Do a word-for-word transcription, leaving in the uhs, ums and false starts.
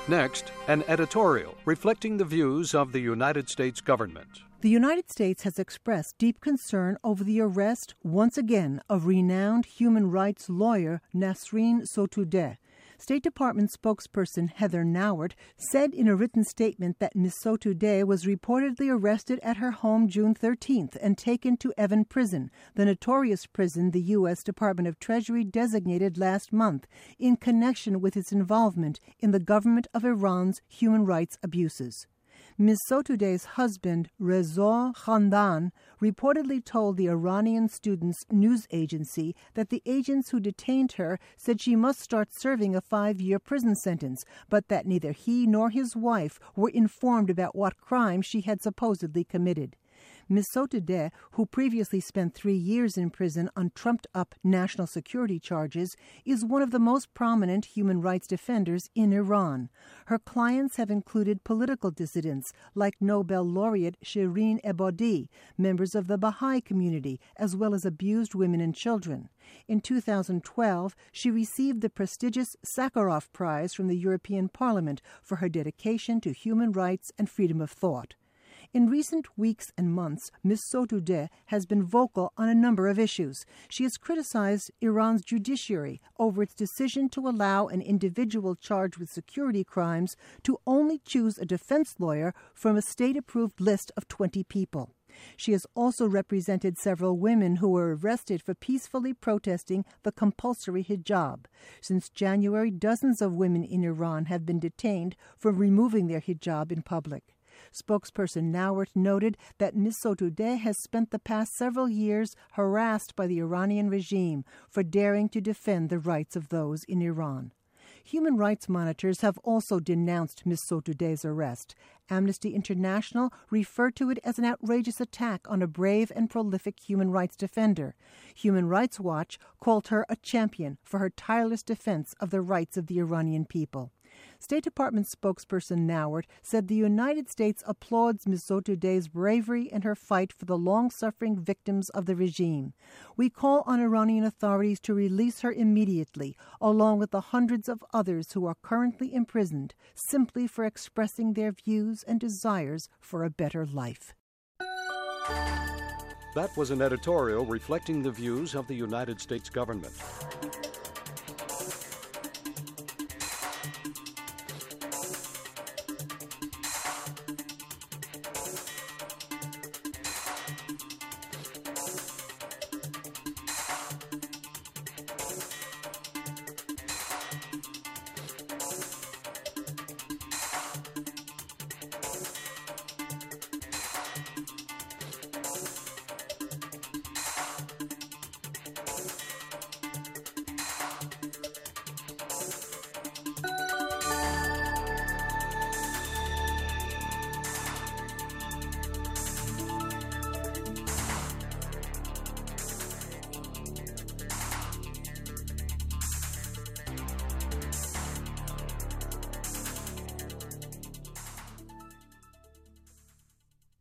Next, an editorial reflecting the views of the United States government. The United States has expressed deep concern over the arrest, once again, of renowned human rights lawyer Nasrin Sotoudeh. State Department spokesperson Heather Nauert said in a written statement that Miz Sotoudeh was reportedly arrested at her home June thirteenth and taken to Evin Prison, the notorious prison the U S Department of Treasury designated last month in connection with its involvement in the government of Iran's human rights abuses. Miz Sotoudeh's husband, Reza Khandan, reportedly told the Iranian Students News Agency that the agents who detained her said she must start serving a five-year prison sentence, but that neither he nor his wife were informed about what crime she had supposedly committed. Miz Sotoudeh, who previously spent three years in prison on trumped-up national security charges, is one of the most prominent human rights defenders in Iran. Her clients have included political dissidents like Nobel laureate Shirin Ebadi, members of the Baha'i community, as well as abused women and children. In two thousand twelve, she received the prestigious Sakharov Prize from the European Parliament for her dedication to human rights and freedom of thought. In recent weeks and months, Miz Sotoudeh has been vocal on a number of issues. She has criticized Iran's judiciary over its decision to allow an individual charged with security crimes to only choose a defense lawyer from a state-approved list of twenty people. She has also represented several women who were arrested for peacefully protesting the compulsory hijab. Since January, dozens of women in Iran have been detained for removing their hijab in public. Spokesperson Nauert noted that Miz Sotoudeh has spent the past several years harassed by the Iranian regime for daring to defend the rights of those in Iran. Human rights monitors have also denounced Miz Sotoudeh's arrest. Amnesty International referred to it as an outrageous attack on a brave and prolific human rights defender. Human Rights Watch called her a champion for her tireless defense of the rights of the Iranian people. State Department spokesperson Nauert said the United States applauds Miz Sotoudeh's bravery and her fight for the long-suffering victims of the regime. We call on Iranian authorities to release her immediately, along with the hundreds of others who are currently imprisoned, simply for expressing their views and desires for a better life. That was an editorial reflecting the views of the United States government.